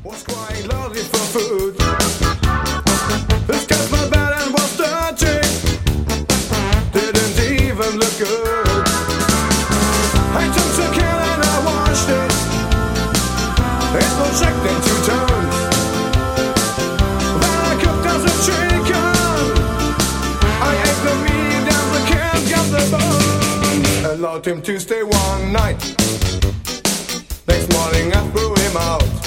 Was quite lovely for food. This cat smelled bad and was dirty. Didn't even look good. I took the can and I washed it. It was checked in 2 turns. Then I cooked us a chicken. I ate the meat and the can got the bone. Allowed him to stay one night. Next morning I threw him out.